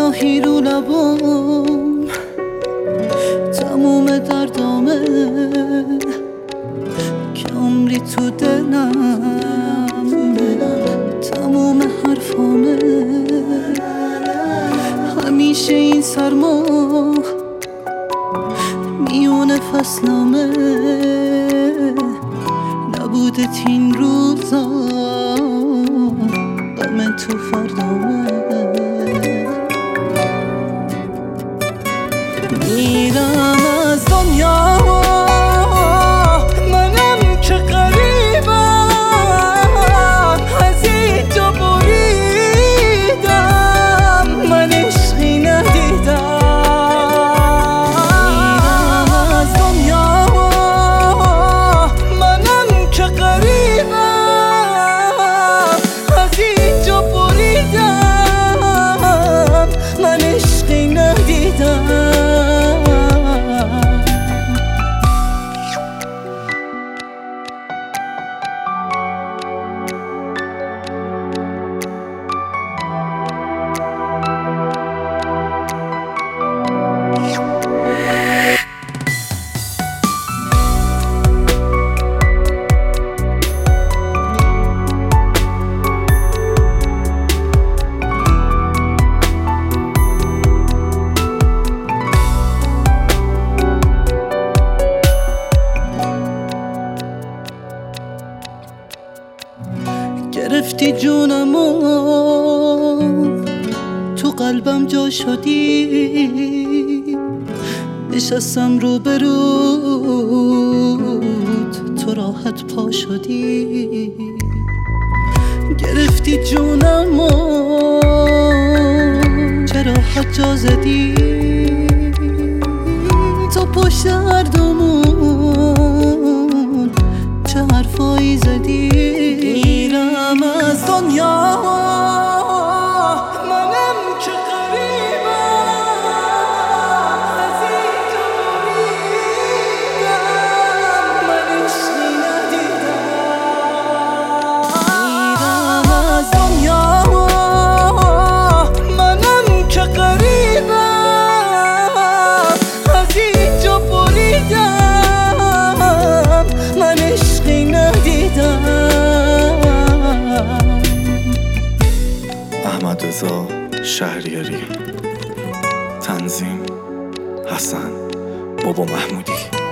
سیاهی رو لبام، تموم دردامه که عمری تو دلم، تموم حرفامه. همیشه این سرما میونه فصلامه، نبودت این روزا غم تو فردامه. میرم از دنیا منم که غریبم، از اینجا بریدم من عشقی ندیدم. میرم از دنیا منم که غریبم، از اینجا بریدم من عشقی ندیدم. گرفتی جونمو تو قلبم جا شدی، نشستم رو برود تو راحت پا شدی. گرفتی جونمو چرا حد جا زدی، تو پشت هردومون چه حرفایی زدی. میرم از دنیا منم که غریبم، از اینجا بریدم من عشقی ندیدم. میرم از دنیا منم که غریبم، از اینجا بریدم من عشقی ندیدم. احمدرضا شهریاری، تنظیم حسن بابا محمودی.